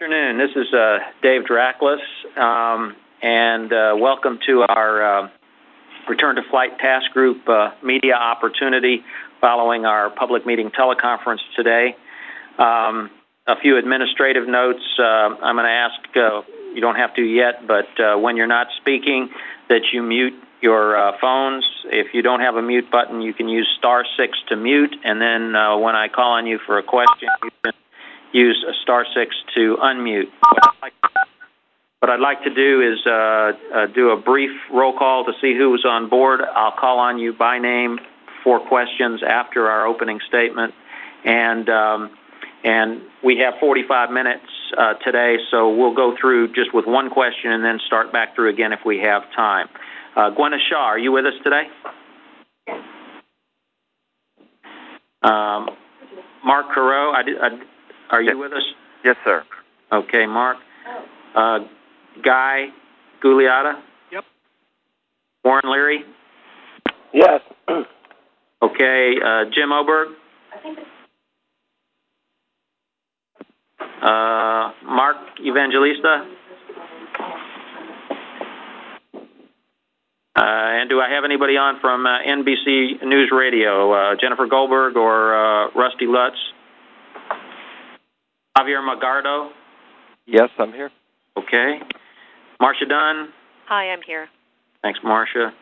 Good afternoon. This is Dave Drackless, and welcome to our Return to Flight Task Group media opportunity following our public meeting teleconference today. A few administrative notes. I'm going to ask, you don't have to yet, but when you're not speaking, that you mute your phones. If you don't have a mute button, you can use *6 to mute, and then when I call on you for a question, you can use *6 to unmute. What I'd like to do is do a brief roll call to see who was on board. I'll call on you by name for questions after our opening statement. And we have 45 minutes today, so we'll go through just with one question and then start back through again if we have time. Gwenna Shaw, are you with us today? Mark Carreau, are you with us? Yes, sir. Okay, Mark. Guy Gugliotta? Yep. Warren Leary? Yes. Okay, Jim Oberg? Mark Evangelista? And do I have anybody on from NBC News Radio? Jennifer Goldberg or Rusty Lutz? Javier Magardo? Yes, I'm here. Okay. Marcia Dunn? Hi, I'm here. Thanks, Marcia.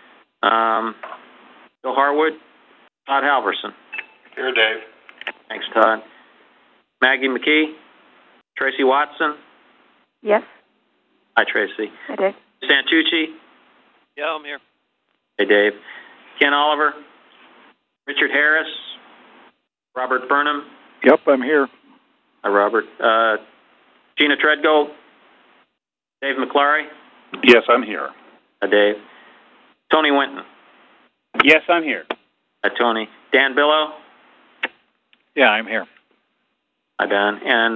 Bill Harwood? Todd Halverson? Here, Dave. Thanks, Todd. Maggie McKee? Tracy Watson? Yes. Hi, Tracy. Hi, Dave. Santucci? Yeah, I'm here. Hey, Dave. Ken Oliver? Richard Harris? Robert Burnham? Yep, I'm here. Hi, Robert. Gina Treadgold? Dave McClary? Yes, I'm here. Hi, Dave. Tony Winton? Yes, I'm here. Hi, Tony. Dan Billow? Yeah, I'm here. Hi, Dan. And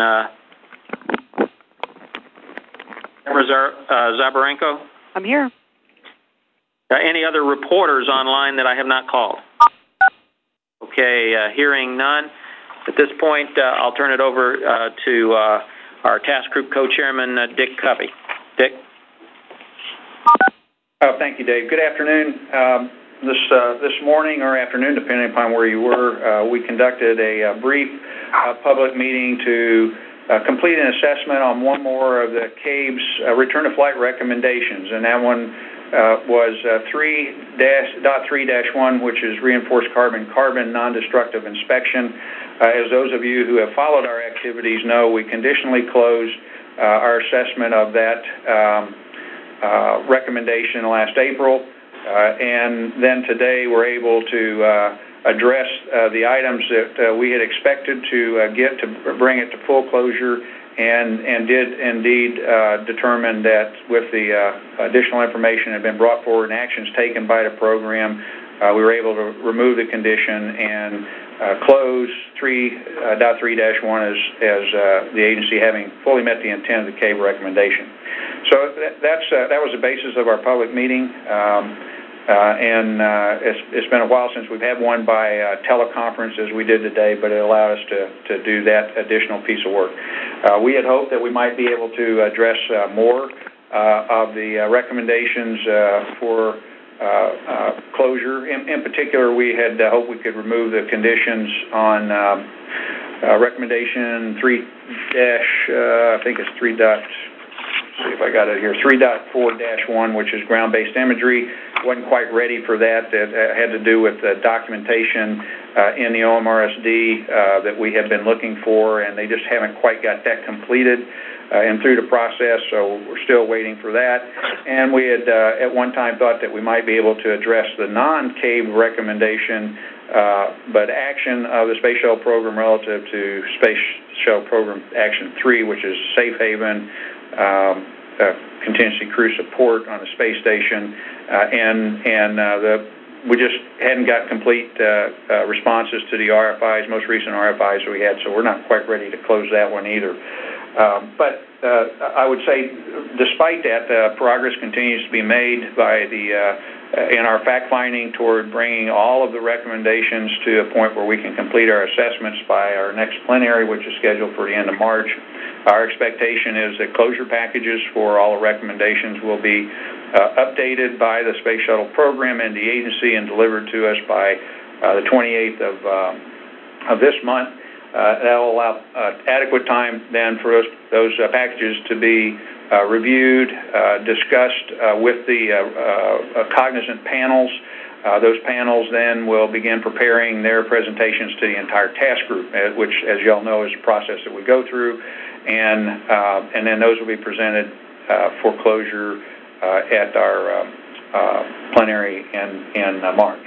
Deborah Zabarenko? I'm here. Any other reporters online that I have not called? Okay, hearing none. At this point, I'll turn it over to our task group co-chairman, Dick Covey. Dick? Thank you, Dave. Good afternoon. This morning or afternoon, depending upon where you were, we conducted a brief public meeting to complete an assessment on one more of the CABE's return to flight recommendations, and that one was 3.3-1, which is reinforced carbon non-destructive inspection. As those of you who have followed our activities know, we conditionally closed our assessment of that recommendation last April, and then today we're able to address the items that we had expected to get to bring it to full closure, and did indeed determine that with the additional information that had been brought forward and actions taken by the program, we were able to remove the condition and close 3.3-1 as the agency having fully met the intent of the CABE recommendation. So that was the basis of our public meeting, and it's been a while since we've had one by teleconference as we did today, but it allowed us to do that additional piece of work. We had hoped that we might be able to address more of the recommendations for closure. In particular, we had hoped we could remove the conditions on recommendation 3- I think it's 3. See if I got it here. 3.4-1, which is ground-based imagery. Wasn't quite ready for that. That had to do with the documentation in the OMRSD that we have been looking for, and they just haven't quite got that completed and through the process, so we're still waiting for that. And we had at one time thought that we might be able to address the non-CABE recommendation, but action of the Space Shuttle Program relative to Space Shuttle Program Action 3, which is safe haven, contingency crew support on the space station, we just hadn't got complete responses to the RFIs, most recent RFIs we had, so we're not quite ready to close that one either. But I would say, despite that, progress continues to be made by in our fact-finding toward bringing all of the recommendations to a point where we can complete our assessments by our next plenary, which is scheduled for the end of March. Our expectation is that closure packages for all the recommendations will be updated by the Space Shuttle program and the agency and delivered to us by the 28th of this month. That will allow adequate time then for those packages to be reviewed, discussed with the cognizant panels. Those panels then will begin preparing their presentations to the entire task group, which, as you all know, is a process that we go through, and then those will be presented for closure at our plenary in March.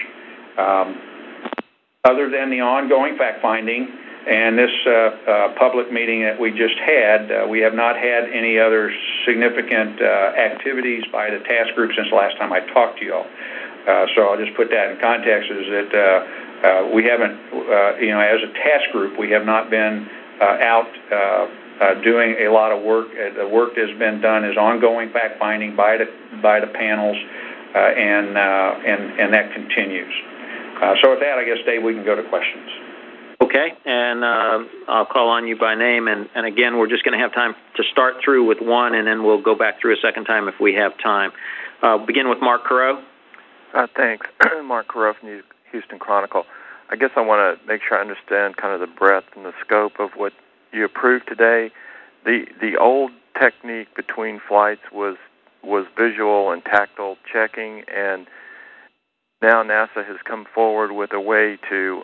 Other than the ongoing fact-finding and this public meeting that we just had, we have not had any other significant activities by the task group since the last time I talked to you all. So I'll just put that in context, is that we haven't, as a task group, we have not been out doing a lot of work. The work that has been done is ongoing fact-finding by the panels, and that continues. So with that, I guess, Dave, we can go to questions. Okay, and I'll call on you by name, and again, we're just going to have time to start through with one, and then we'll go back through a second time if we have time. Begin with Mark Carreau. Thanks. Mark Carreau from the Houston Chronicle. I guess I want to make sure I understand kind of the breadth and the scope of what you approved today. The old technique between flights was visual and tactile checking, and now NASA has come forward with a way to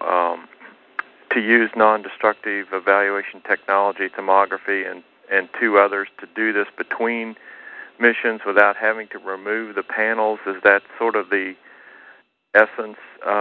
use non-destructive evaluation technology, thermography, and two others to do this between missions without having to remove the panels. Is that sort of the essence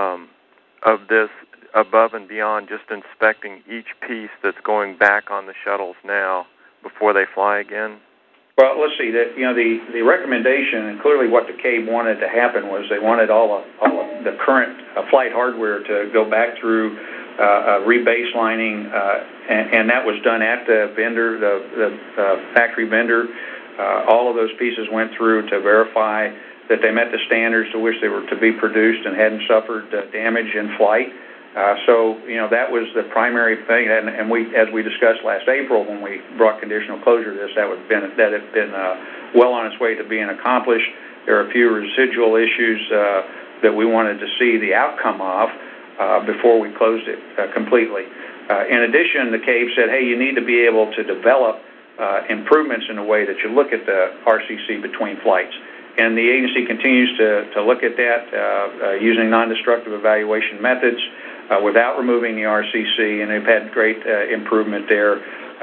of this, above and beyond just inspecting each piece that's going back on the shuttles now before they fly again? Well, let's see. The recommendation, and clearly what the CABE wanted to happen, was they wanted all of the current flight hardware to go back through rebaselining, and that was done at the vendor, the factory vendor. All of those pieces went through to verify that they met the standards to which they were to be produced and hadn't suffered damage in flight. So that was the primary thing, and we, as we discussed last April when we brought conditional closure to this, that had been well on its way to being accomplished. There are a few residual issues that we wanted to see the outcome of before we closed it completely. In addition, the CABE said, hey, you need to be able to develop improvements in the way that you look at the RCC between flights. And the agency continues to look at that using non-destructive evaluation methods without removing the RCC, and they've had great improvement there.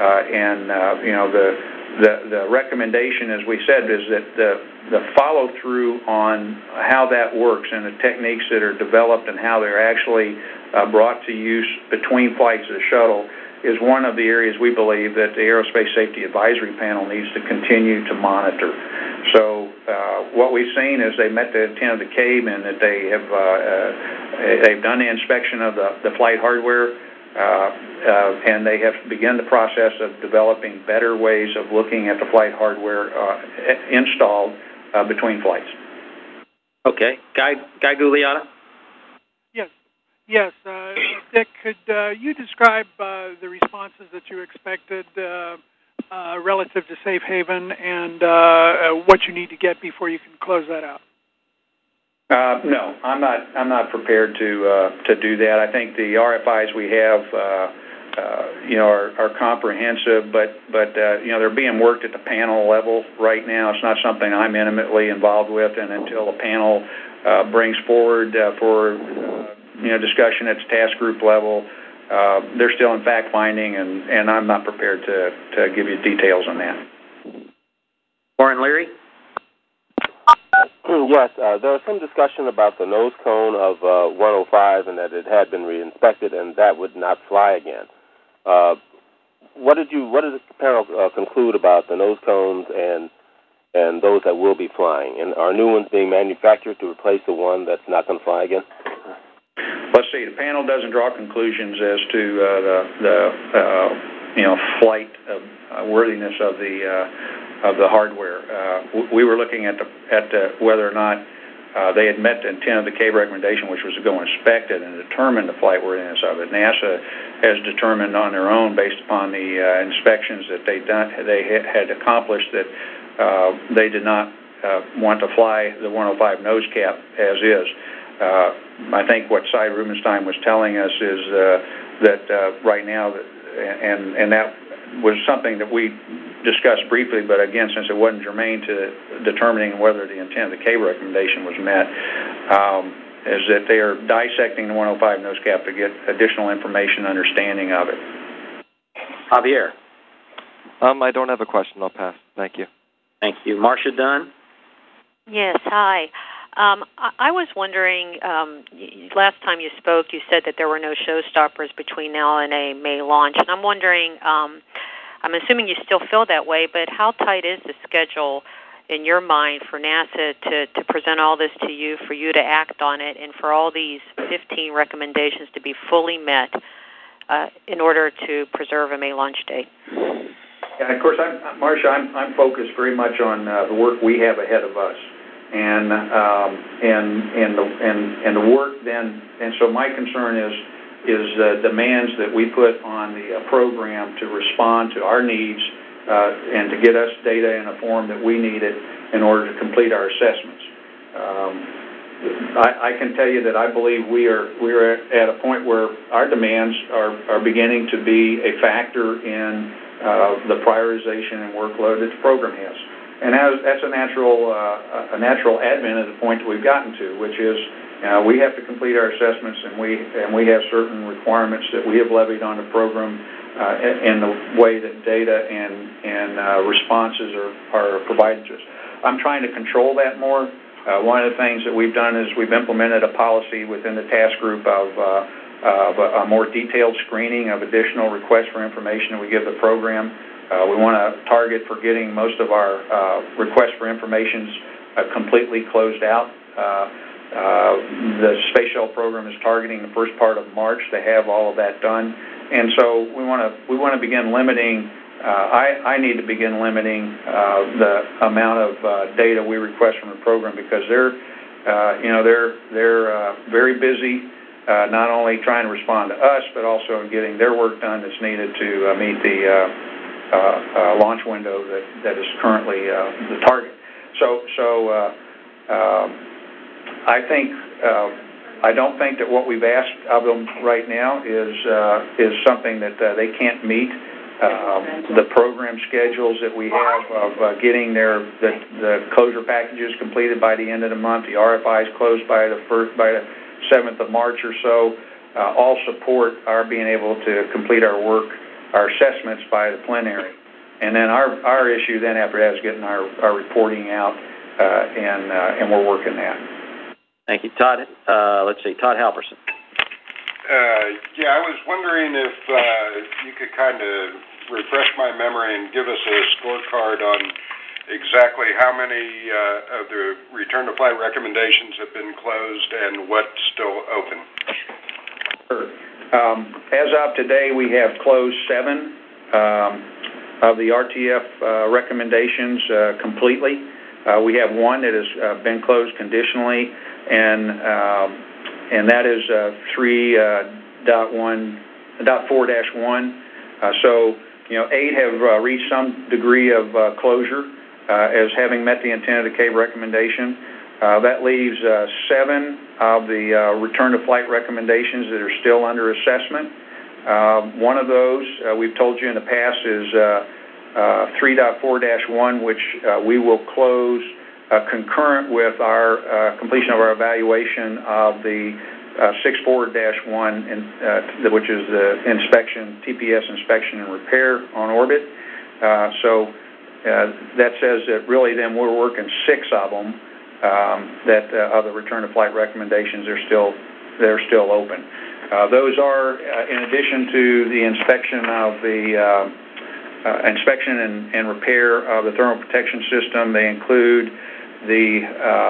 The recommendation, as we said, is that the follow-through on how that works and the techniques that are developed and how they're actually brought to use between flights of the shuttle is one of the areas we believe that the Aerospace Safety Advisory Panel needs to continue to monitor. So what we've seen is they met the intent of the CABE, and that they have they've done the inspection of the flight hardware, and they have begun the process of developing better ways of looking at the flight hardware installed between flights. Okay. Guy Gugliotta? Yes. Dick, could you describe the responses that you expected relative to Safe Haven and what you need to get before you can close that out? No, I'm not prepared to do that. I think the RFIs we have, are comprehensive, but they're being worked at the panel level right now. It's not something I'm intimately involved with, and until the panel brings forward for discussion at the task group level, they're still in fact finding, and I'm not prepared to give you details on that. Warren Leary? Yes, there was some discussion about the nose cone of 105 and that it had been re-inspected and that would not fly again. What did the panel conclude about the nose cones and those that will be flying? And are new ones being manufactured to replace the one that's not going to fly again? Let's see. The panel doesn't draw conclusions as to the flight worthiness of the hardware. We were looking at whether or not they had met the intent of the CAVE recommendation, which was to go inspect it and determine the flightworthiness of it. NASA has determined on their own, based upon the inspections that they had accomplished, that they did not want to fly the 105 nose cap as is. I think what Cy Rubenstein was telling us is that right now, and that was something that we discussed briefly, but again, since it wasn't germane to determining whether the intent of the CAVE recommendation was met, is that they are dissecting the 105 nose cap to get additional information and understanding of it. Javier. I don't have a question. I'll pass. Thank you. Thank you. Marcia Dunn. Yes, hi. I was wondering, last time you spoke, you said that there were no showstoppers between now and a May launch, and I'm wondering, I'm assuming you still feel that way, but how tight is the schedule in your mind for NASA to present all this to you, for you to act on it, and for all these 15 recommendations to be fully met in order to preserve a May launch date? And of course, Marcia, I'm focused very much on the work we have ahead of us, and the work then. And so my concern is the demands that we put on the program to respond to our needs and to get us data in a form that we need it in order to complete our assessments. I can tell you that I believe we're at a point where our demands are beginning to be a factor in the prioritization and workload that the program has, and that's a natural advent of the point that we've gotten to, which is we have to complete our assessments, and we have certain requirements that we have levied on the program in the way that data and responses are provided to us. I'm trying to control that more. One of the things that we've done is we've implemented a policy within the task group of a more detailed screening of additional requests for information that we give the program. We want to target for getting most of our requests for information completely closed out. The Space Shuttle program is targeting the first part of March to have all of that done, and so we want to begin limiting. I need to begin limiting the amount of data we request from the program, because they're very busy, not only trying to respond to us, but also in getting their work done that's needed to meet the launch window that is currently the target. So I don't think that what we've asked of them right now is something that they can't meet. The program schedules that we have of getting the closure packages completed by the end of the month, the RFIs closed by the 7th of March or so, all support our being able to complete our work, our assessments by the plenary. And then our issue then after that is getting our reporting out, and we're working that. Thank you, Todd. Let's see, Todd Halverson. Yeah, I was wondering if you could kind of refresh my memory and give us a scorecard on exactly how many of the return to flight recommendations have been closed and what's still open. Sure. As of today, we have closed 7 of the RTF recommendations completely. We have 1 that has been closed conditionally, and that is 3.4-1. So 8 have reached some degree of closure as having met the intent of the CAVE recommendation. That leaves 7 of the return to flight recommendations that are still under assessment. One of those we've told you in the past is 3.4-1, which we will close concurrent with our completion of our evaluation of the 6.4-1, which is the inspection, TPS inspection and repair on orbit. So that says that really then we're working 6 of them that of the return to flight recommendations they're still open. Those are in addition to the inspection of the inspection and repair of the thermal protection system. They include the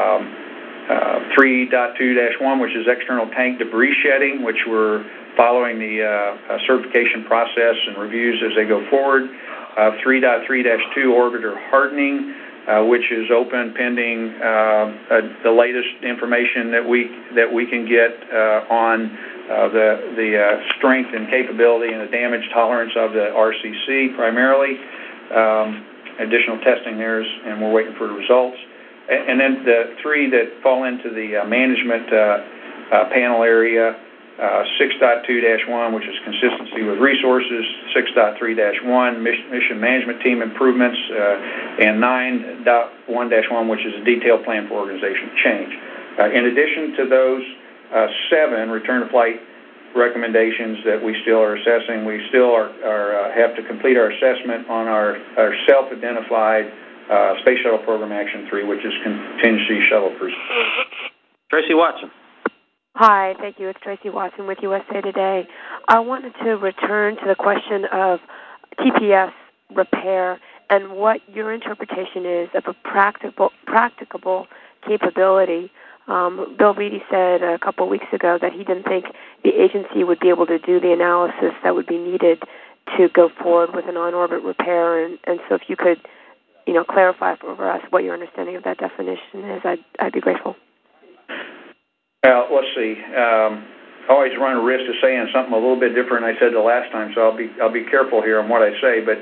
3.2-1, which is external tank debris shedding, which we're following the certification process and reviews as they go forward. 3.3-2 orbiter hardening, which is open pending the latest information that we can get on the strength and capability and the damage tolerance of the RCC primarily. Additional testing there, and we're waiting for the results. And then the three that fall into the management panel area, 6.2-1, which is consistency with resources, 6.3-1, mission management team improvements, and 9.1-1, which is a detailed plan for organizational change. In addition to those 7 return to flight recommendations that we still are assessing, we still have to complete our assessment on our self-identified Space Shuttle Program Action 3, which is contingency shuttle cruise. Tracy Watson. Hi, thank you. It's Tracy Watson with USA Today. I wanted to return to the question of TPS repair and what your interpretation is of a practicable capability. Bill Reedy said a couple of weeks ago that he didn't think the agency would be able to do the analysis that would be needed to go forward with an on-orbit repair. And so if you could, clarify for us what your understanding of that definition is, I'd be grateful. Let's see. I always run a risk of saying something a little bit different than I said the last time, so I'll be careful here on what I say. But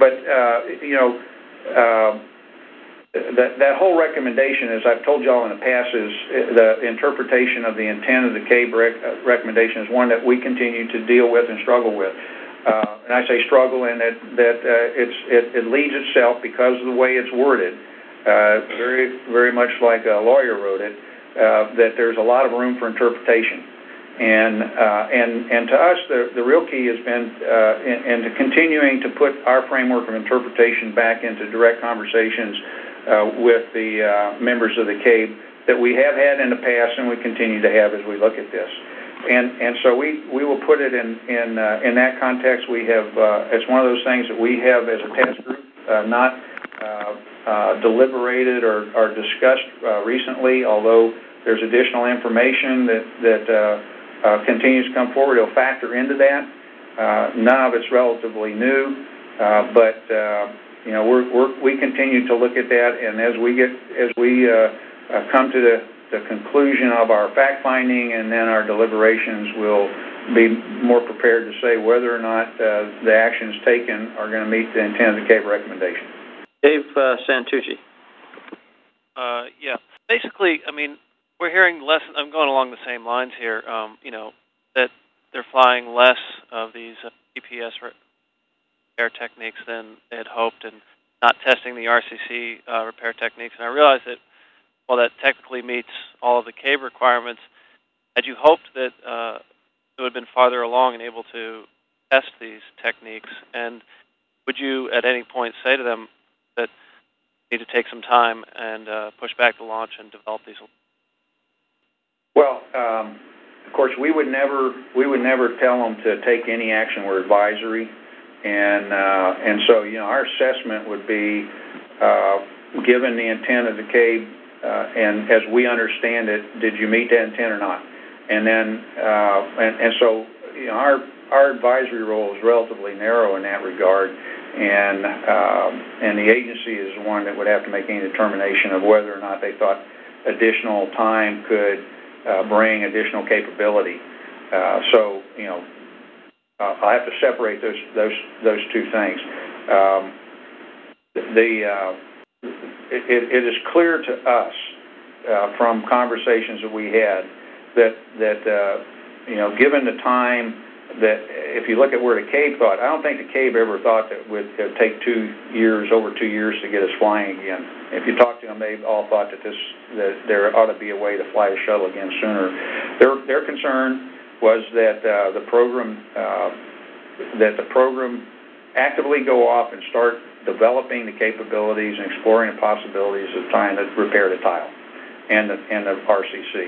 that whole recommendation, as I've told y'all in the past, is the interpretation of the intent of the CABE recommendation is one that we continue to deal with and struggle with. And I say struggle in that it leads itself because of the way it's worded, very, very much like a lawyer wrote it, that there's a lot of room for interpretation. And to us, the real key has been into continuing to put our framework of interpretation back into direct conversations with the members of the CABE that we have had in the past and we continue to have as we look at this. And so we will put it in that context. We have it's one of those things that we have as a task group not deliberated or discussed recently, although there's additional information that continues to come forward. It'll factor into that. None of it's relatively new, but we continue to look at that, and as we come to the conclusion of our fact-finding and then our deliberations, we'll be more prepared to say whether or not the actions taken are going to meet the intent of the CABE recommendation. Dave Santucci. Yeah. Basically, we're hearing less. I'm going along the same lines here. That they're flying less of these TPS repair techniques than they had hoped, and not testing the RCC repair techniques. And I realize that while that technically meets all of the CABE requirements, had you hoped that it would have been farther along and able to test these techniques? And would you at any point say to them that you need to take some time and push back the launch and develop these? Well, of course, we would never tell them to take any action. We're advisory, and so our assessment would be given the intent of the CABE, and as we understand it, did you meet that intent or not? And then so our advisory role is relatively narrow in that regard, and the agency is the one that would have to make any determination of whether or not they thought additional time could bring additional capability. So I'll have to separate those two things. It is clear to us from conversations that we had that given the time that, if you look at where the CABE thought, I don't think the CABE ever thought that it would take over 2 years to get us flying again. If you talk to them, they all thought that there ought to be a way to fly a shuttle again sooner. Their concern was that the program actively go off and start developing the capabilities and exploring the possibilities of trying to repair the tile and the RCC,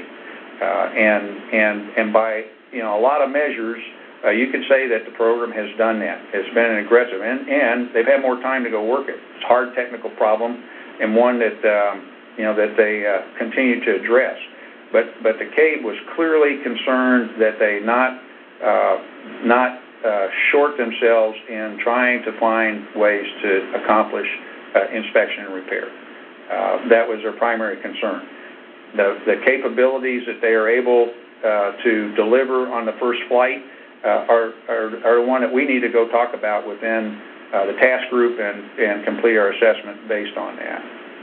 and by a lot of measures, you could say that the program has done that. It's been an aggressive, and they've had more time to go work it. It's a hard technical problem, and one that that they continue to address. But the CABE was clearly concerned that they not short themselves in trying to find ways to accomplish inspection and repair. that was their primary concern. The capabilities that they are able to deliver on the first flight are one that we need to go talk about within the task group and complete our assessment based on that.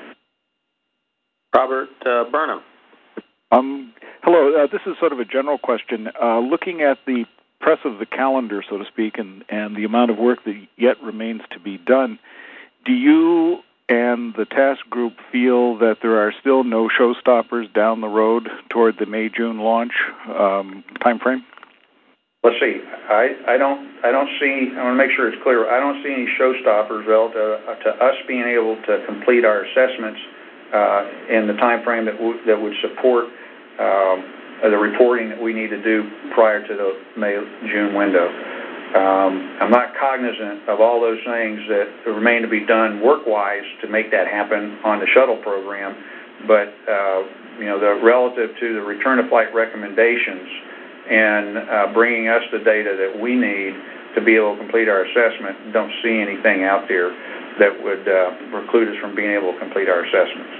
Robert Burnham. Hello. This is sort of a general question. Looking at the press of the calendar, so to speak, and the amount of work that yet remains to be done, do you and the task group feel that there are still no showstoppers down the road toward the May-June launch time frame? Let's see. I don't see. I want to make sure it's clear. I don't see any showstoppers relative to us being able to complete our assessments in the time frame that would support the reporting that we need to do prior to the May-June window. I'm not cognizant of all those things that remain to be done work-wise to make that happen on the shuttle program, but the relative to the return to flight recommendations and bringing us the data that we need to be able to complete our assessment, don't see anything out there that would preclude us from being able to complete our assessments.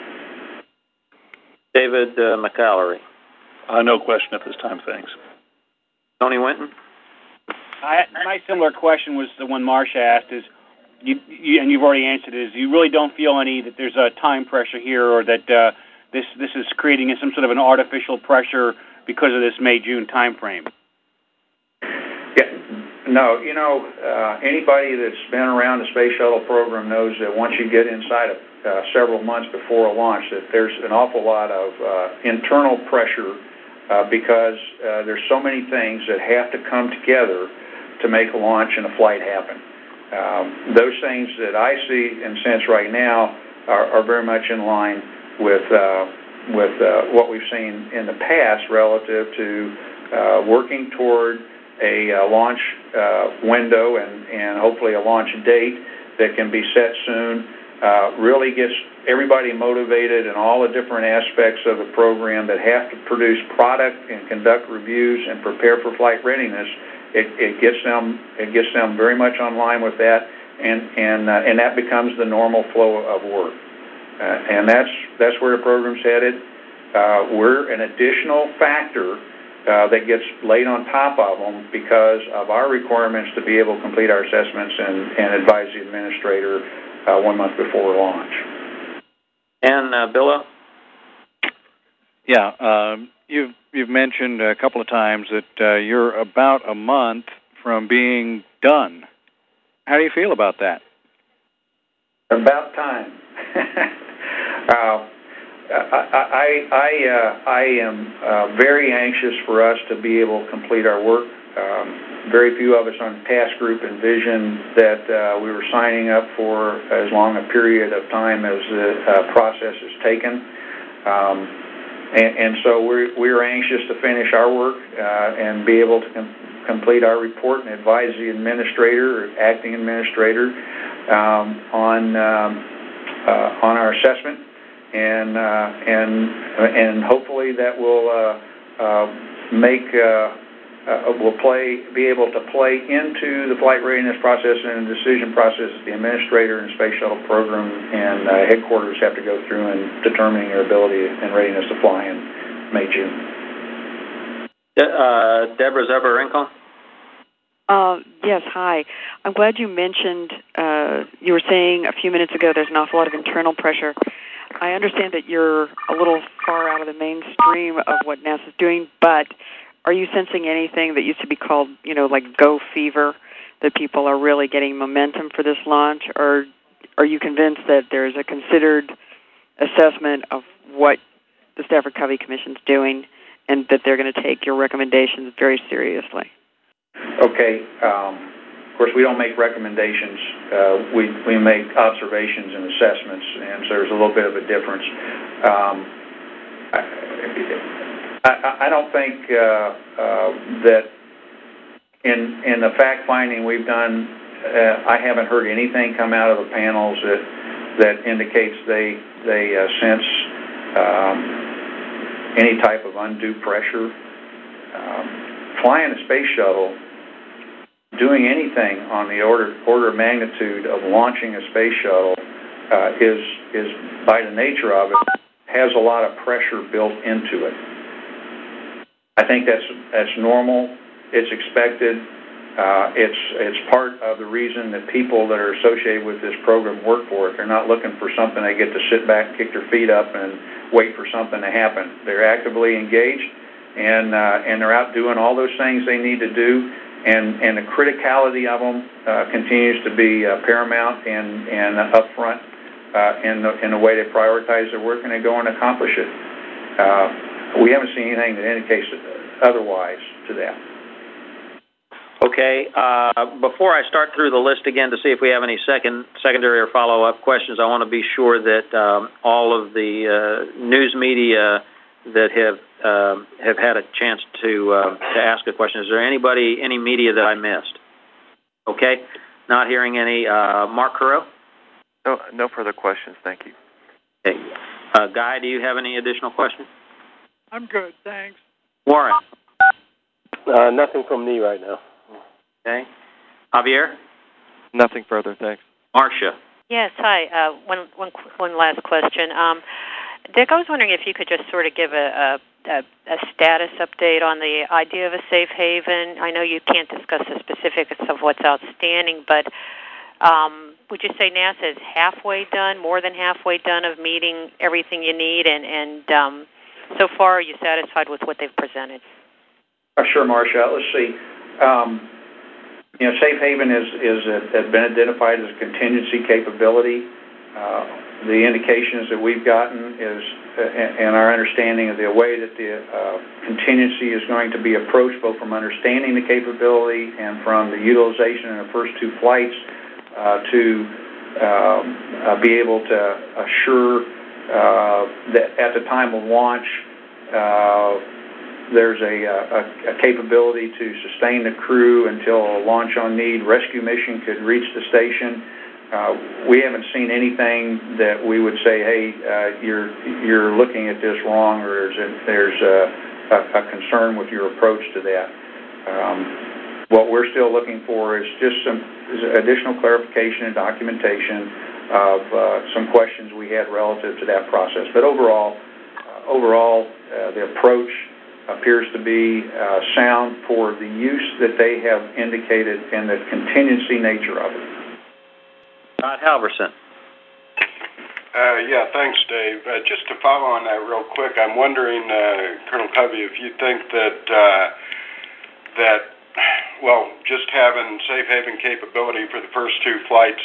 David McAllery. No question at this time, thanks. Tony Winton. My similar question was the one Marcia asked, is and you've already answered it, is you really don't feel that there's a time pressure here, or that this is creating some sort of an artificial pressure because of this May-June time frame? Yeah, no. Anybody that's been around the space shuttle program knows that once you get inside of several months before a launch, that there's an awful lot of internal pressure because there's so many things that have to come together to make a launch and a flight happen. Those things that I see and sense right now are very much in line with what we've seen in the past relative to working toward a launch window and hopefully a launch date that can be set soon. Really gets everybody motivated in all the different aspects of the program that have to produce product and conduct reviews and prepare for flight readiness. It gets them very much on line with that, and that becomes the normal flow of work. And that's where the program's headed. We're an additional factor that gets laid on top of them because of our requirements to be able to complete our assessments and advise the administrator 1 month before launch. And Bill? Yeah, you've mentioned a couple of times that you're about a month from being done. How do you feel about that? About time. I am very anxious for us to be able to complete our work. Very few of us on the task group envisioned that we were signing up for as long a period of time as the process has taken. And so we're anxious to finish our work and be able to complete our report and advise the administrator or acting administrator on our assessment, and hopefully that will be able to play into the flight readiness process and the decision process that the administrator and Space Shuttle program and headquarters have to go through in determining their ability and readiness to fly in May, June. Deborah Zever-Rinkle? Yes, hi. I'm glad you mentioned, you were saying a few minutes ago there's an awful lot of internal pressure. I understand that you're a little far out of the mainstream of what NASA's doing, but are you sensing anything that used to be called, like go fever, that people are really getting momentum for this launch? Or are you convinced that there's a considered assessment of what the Stafford-Covey Commission's doing and that they're going to take your recommendations very seriously? Okay. Of course, we don't make recommendations. We make observations and assessments, and so there's a little bit of a difference. I don't think that in the fact-finding we've done, I haven't heard anything come out of the panels that indicates they sense any type of undue pressure. Flying a space shuttle, doing anything on the order of magnitude of launching a space shuttle is by the nature of it, has a lot of pressure built into it. I think that's normal. It's expected. It's part of the reason that people that are associated with this program work for it. They're not looking for something they get to sit back, kick their feet up, and wait for something to happen. They're actively engaged, and they're out doing all those things they need to do. And the criticality of them continues to be paramount and upfront in the way they prioritize their work, and they go and accomplish it. We haven't seen anything that indicates otherwise to that. Okay. Before I start through the list again to see if we have any secondary or follow-up questions, I want to be sure that all of the news media that have had a chance to ask a question. Is there any media that I missed? Okay. Not hearing any. Mark Carreau? No further questions. Thank you. Okay. Guy, do you have any additional questions? I'm good, thanks. Warren? Nothing from me right now. Okay. Javier? Nothing further, thanks. Marcia? Yes, hi. One last question. Dick, I was wondering if you could just sort of give a status update on the idea of a safe haven. I know you can't discuss the specifics of what's outstanding, but would you say NASA is halfway done, more than halfway done of meeting everything you need, and so far, are you satisfied with what they've presented? Sure, Marcia. Let's see. Safe haven has been identified as a contingency capability. The indications that we've gotten is, and our understanding of the way that the contingency is going to be approached, both from understanding the capability and from the utilization in the first two flights, to be able to assure that at the time of launch, there's a capability to sustain the crew until a launch on need rescue mission could reach the station. We haven't seen anything that we would say, hey, you're looking at this wrong, or there's a concern with your approach to that. What we're still looking for is just some additional clarification and documentation of some questions we had relative to that process. But overall, the approach appears to be sound for the use that they have indicated and the contingency nature of it. Todd Halverson. Yeah, thanks, Dave. Just to follow on that real quick, I'm wondering, Colonel Covey, if you think that just having safe haven capability for the first two flights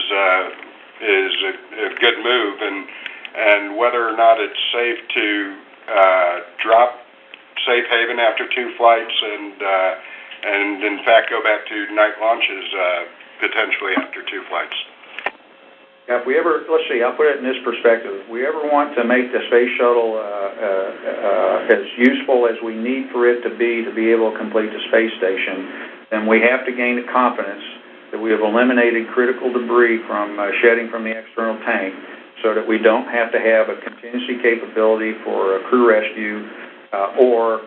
is a good move, and whether or not it's safe to drop safe haven after two flights and in fact go back to night launches potentially after two flights. Yeah, if we ever, let's see, I'll put it in this perspective. If we ever want to make the space shuttle as useful as we need for it to be able to complete the space station, then we have to gain the confidence that we have eliminated critical debris from shedding from the external tank, so that we don't have to have a contingency capability for a crew rescue or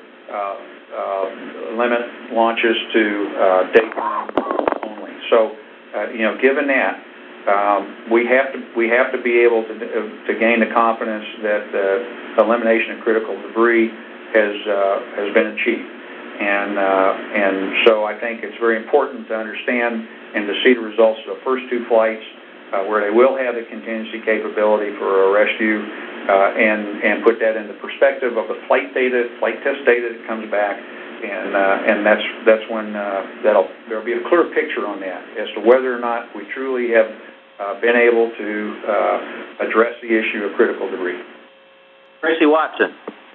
limit launches to daytime only. So, given that, we have to be able to gain the confidence that the elimination of critical debris has been achieved, and so I think it's very important to understand and to see the results of the first two flights where they will have the contingency capability for a rescue, and put that into perspective of the flight test data that comes back, and that's when there'll be a clear picture on that as to whether or not we truly have been able to address the issue of critical debris. Tracy Watson.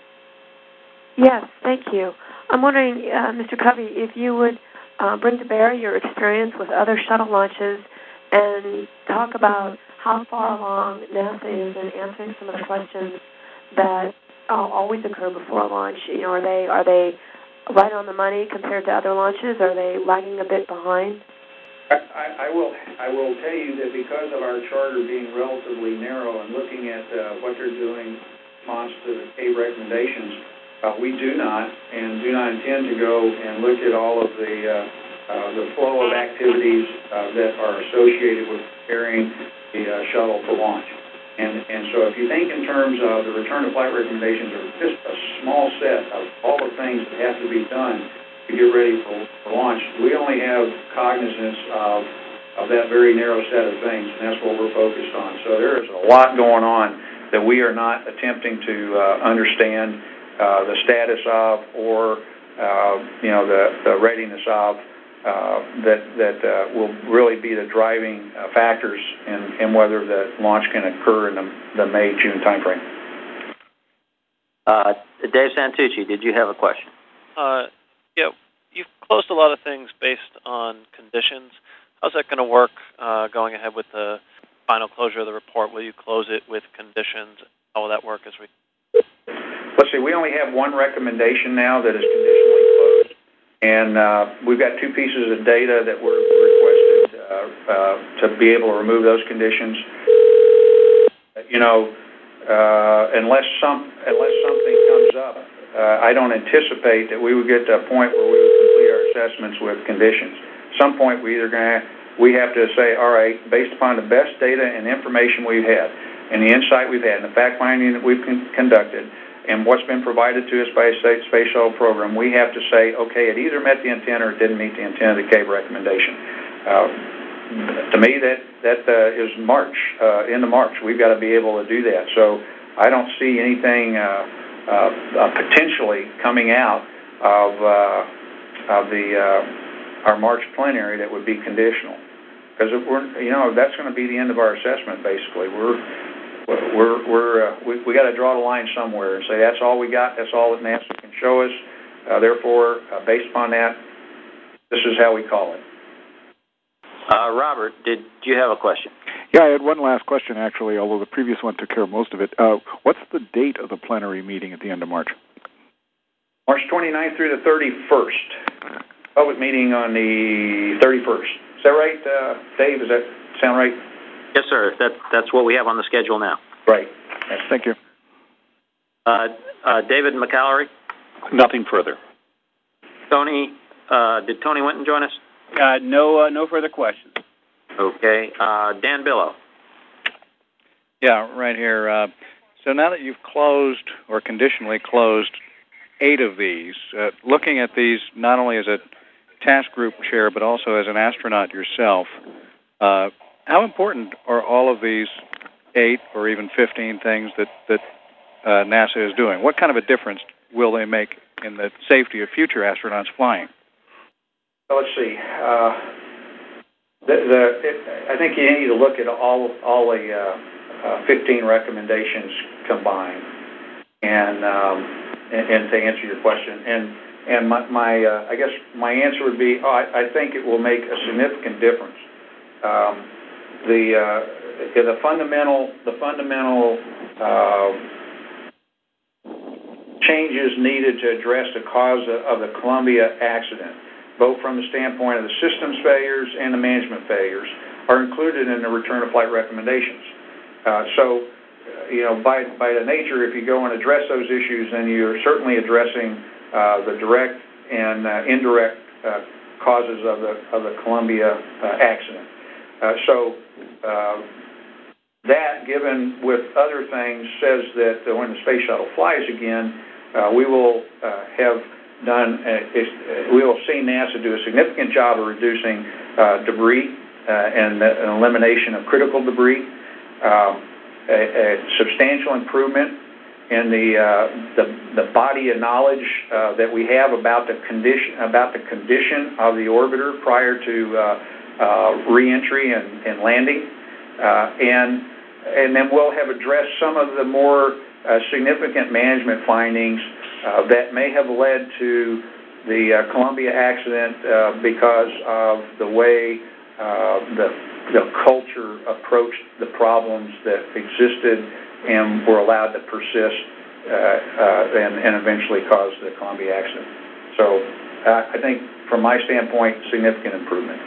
Yes, thank you. I'm wondering, Mr. Covey, if you would bring to bear your experience with other shuttle launches and talk about how far along NASA is in answering some of the questions that always occur before a launch. Are they right on the money compared to other launches? Are they lagging a bit behind? I will tell you that because of our charter being relatively narrow and looking at what they're doing in response to the CAVE recommendations, we do not intend to go and look at all of the the flow of activities that are associated with preparing the shuttle for launch. And so if you think in terms of the return to flight recommendations are just a small set of all the things that have to be done to get ready for launch, we only have cognizance of that very narrow set of things, and that's what we're focused on. So there is a lot going on that we are not attempting to understand the status of or the readiness of that will really be the driving factors in whether the launch can occur in the May-June timeframe. Dave Santucci, did you have a question? Yeah, you've closed a lot of things based on conditions. How's that going to work going ahead with the final closure of the report? Will you close it with conditions? How will that work as we... Let's see, we only have one recommendation now that is conditionally closed, and we've got two pieces of data that were requested to be able to remove those conditions. Unless something comes up, I don't anticipate that we would get to a point where we would complete our assessments with conditions. At some point, we have to say, all right, based upon the best data and information we've had, and the insight we've had, and the fact-finding that we've conducted, and what's been provided to us by a space shuttle program, we have to say, okay, it either met the intent or it didn't meet the intent of the CABE recommendation. To me, that is March, into March. We've got to be able to do that. So I don't see anything potentially coming out of our March plenary that would be conditional, because that's going to be the end of our assessment. Basically, we got to draw the line somewhere and say that's all we got. That's all that NASA can show us. Therefore, based upon that, this is how we call it. Robert, did you have a question? Yeah, I had one last question, actually, although the previous one took care of most of it. What's the date of the plenary meeting at the end of March? March 29th through the 31st. Public meeting on the 31st. Is that right, Dave? Does that sound right? Yes, sir. That's what we have on the schedule now. Right. Thank you. David McAllery? Nothing further. Tony, did Tony Winton join us? No further questions. Okay. Dan Billow. Yeah, right here. So now that you've closed or conditionally closed 8 of these, looking at these not only as a task group chair but also as an astronaut yourself, how important are all of these 8 or even 15 things that NASA is doing? What kind of a difference will they make in the safety of future astronauts flying? Let's see. I think you need to look at all the 15 recommendations combined, and to answer your question. And my I guess my answer would be, I think it will make a significant difference. The fundamental changes needed to address the cause of the Columbia accident, both from the standpoint of the systems failures and the management failures, are included in the return to flight recommendations. So, by the nature, if you go and address those issues, then you're certainly addressing the direct and indirect causes of the Columbia accident. That, given with other things, says that when the space shuttle flies again, we will we will see NASA do a significant job of reducing debris and the elimination of critical debris, a substantial improvement in the body of knowledge that we have about the condition of the orbiter prior to re-entry and landing, and then we'll have addressed some of the more significant management findings that may have led to the Columbia accident because of the way the culture approached the problems that existed and were allowed to persist and eventually caused the Columbia accident. So I think, from my standpoint, significant improvement.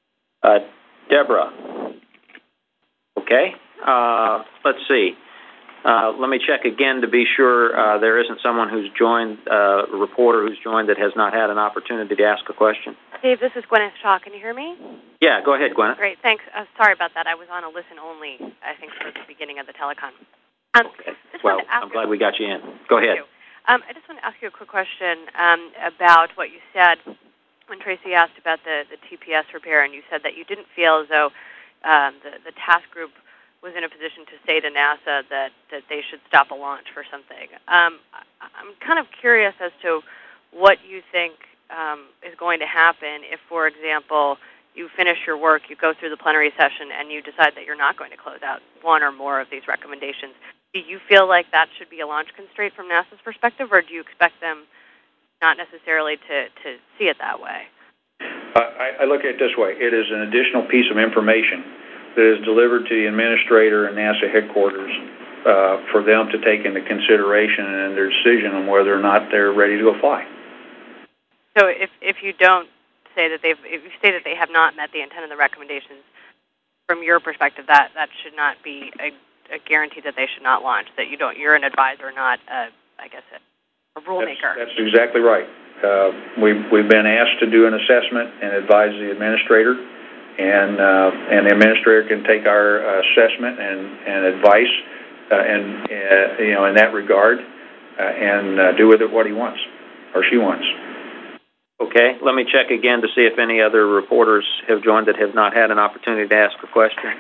Deborah. Okay. Let's see. Let me check again to be sure there isn't someone who's joined, a reporter who's joined that has not had an opportunity to ask a question. Dave, this is Gwyneth Shaw. Can you hear me? Yeah, go ahead, Gwyneth. Great, thanks. Sorry about that. I was on a listen only, I think, for the beginning of the telecon. Okay. Well, I'm glad we got you in. Go ahead. I just want to ask you a quick question about what you said when Tracy asked about the TPS repair, and you said that you didn't feel as though the task group was in a position to say to NASA that they should stop a launch for something. I'm kind of curious as to what you think is going to happen if, for example, you finish your work, you go through the plenary session, and you decide that you're not going to close out one or more of these recommendations. Do you feel like that should be a launch constraint from NASA's perspective, or do you expect them not necessarily to see it that way? I look at it this way. It is an additional piece of information that is delivered to the administrator and NASA headquarters for them to take into consideration in their decision on whether or not they're ready to go fly. So if you don't say that if you say that they have not met the intent of the recommendations, from your perspective, that should not be a guarantee that they should not launch. That you're an advisor, not a rulemaker. That's exactly right. We've been asked to do an assessment and advise the administrator, and the administrator can take our assessment and advice, in that regard, and do with it what he wants or she wants. Okay, let me check again to see if any other reporters have joined that have not had an opportunity to ask a question.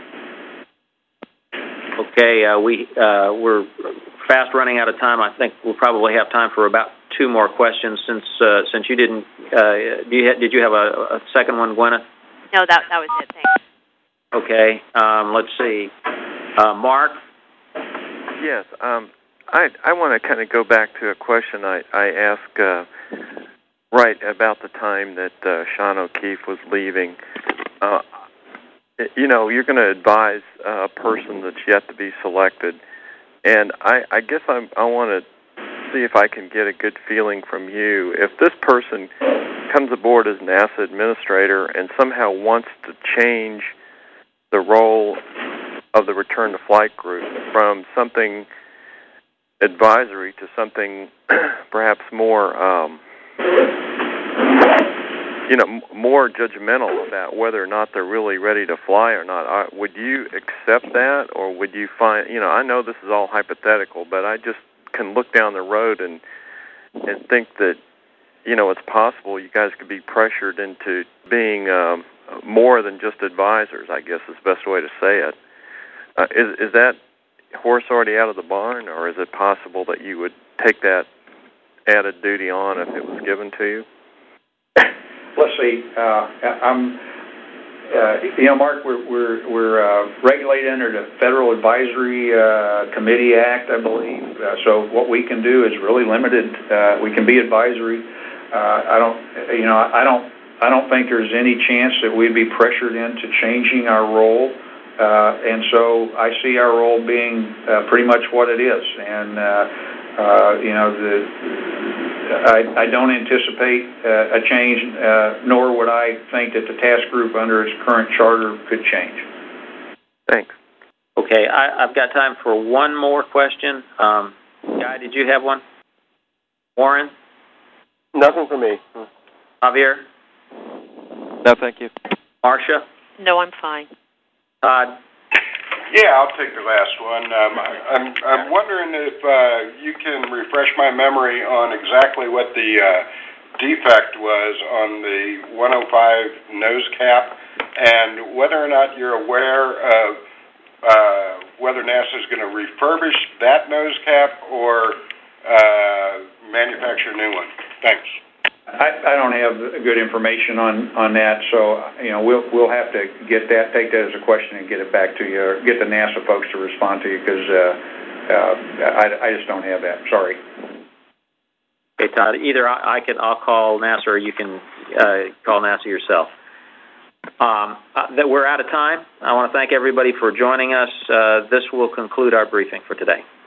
Okay, we're fast running out of time. I think we'll probably have time for about two more questions since you didn't. Did you have a second one, Gwyneth? No, that was it. Thanks. Okay, let's see. Mark? Yes, I want to kind of go back to a question I asked right about the time that Sean O'Keefe was leaving. You're going to advise a person that's yet to be selected, and I guess I want to see if I can get a good feeling from you. If this person comes aboard as NASA administrator and somehow wants to change the role of the return to flight group from something advisory to something perhaps more more judgmental about whether or not they're really ready to fly or not, would you accept that, or would you find, I know this is all hypothetical, but I just can look down the road and think that, it's possible you guys could be pressured into being more than just advisors, I guess is the best way to say it. Is that horse already out of the barn, or is it possible that you would take that added duty on if it was given to you? Let's see. Mark, we're regulated under the Federal Advisory Committee Act, I believe. So what we can do is really limited. We can be advisory. I don't think there's any chance that we'd be pressured into changing our role. And so I see our role being pretty much what it is. And I don't anticipate a change, nor would I think that the task group under its current charter could change. Thanks. Okay, I've got time for one more question. Guy, did you have one? Warren? Nothing for me. Javier? No, thank you. Marcia? No, I'm fine. Todd? Yeah, I'll take the last one. I'm wondering if you can refresh my memory on exactly what the defect was on the 105 nose cap, and whether or not you're aware of whether NASA is going to refurbish that nose cap or manufacture a new one. Thanks. I don't have good information on that, so we'll have to get that, take that as a question, and get it back to you, or get the NASA folks to respond to you, because I just don't have that. Sorry. Okay, Todd. Either I'll call NASA, or you can call NASA yourself. That we're out of time. I want to thank everybody for joining us. This will conclude our briefing for today.